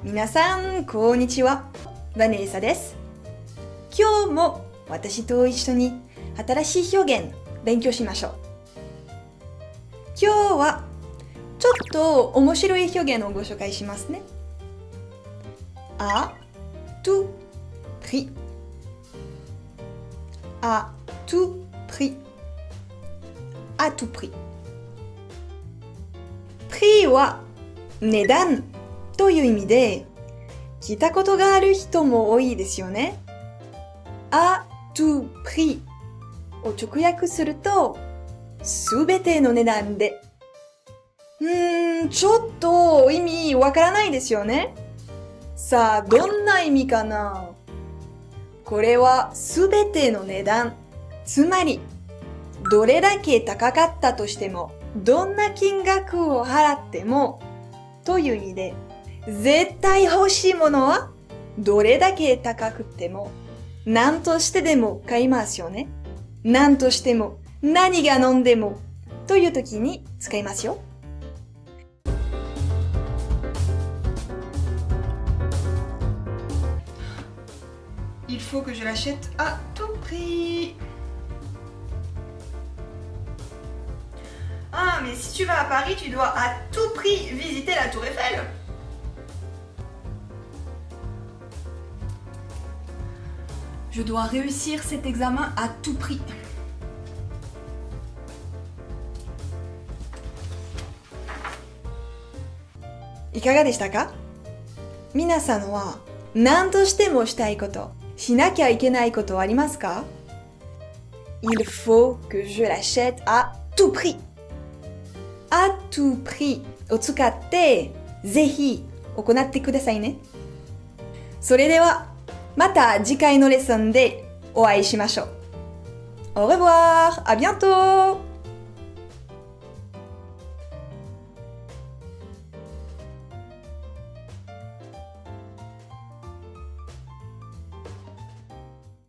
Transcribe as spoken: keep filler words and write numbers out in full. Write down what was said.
皆さん、こんにちは。ヴァネーサです。今日も私と一緒に新しい表現勉強しましょう。今日はちょっと面白い表現をご紹介しますね。à tout prix à tout prix à tout prix prix は値段という意味で聞いたことがある人も多いですよね。à tout prix を直訳するとすべての値段で。うーん、ちょっと意味わからないですよね。さあ、どんな意味かな？これはすべての値段。つまり、どれだけ高かったとしても、どんな金額を払っても、という意味で、絶対欲しいものは、どれだけ高くても、何としてでも買いますよね。何としても、何が飲んでも、という時に使いますよ。Il faut que je l'achète à tout prix. Ah, mais si tu vas à Paris, tu dois à tout prix visiter la Tour Eiffel. Je dois réussir cet examen à tout prix. いかがでしたか？皆さんは何としてもしたいこと、しなきゃいけないことはありますか？ Il faut que je l'achète à tout prix. à tout prix を使ってぜひ行ってくださいね。それではまた次回のレッスンでお会いしましょう。Au revoir! À bientôt!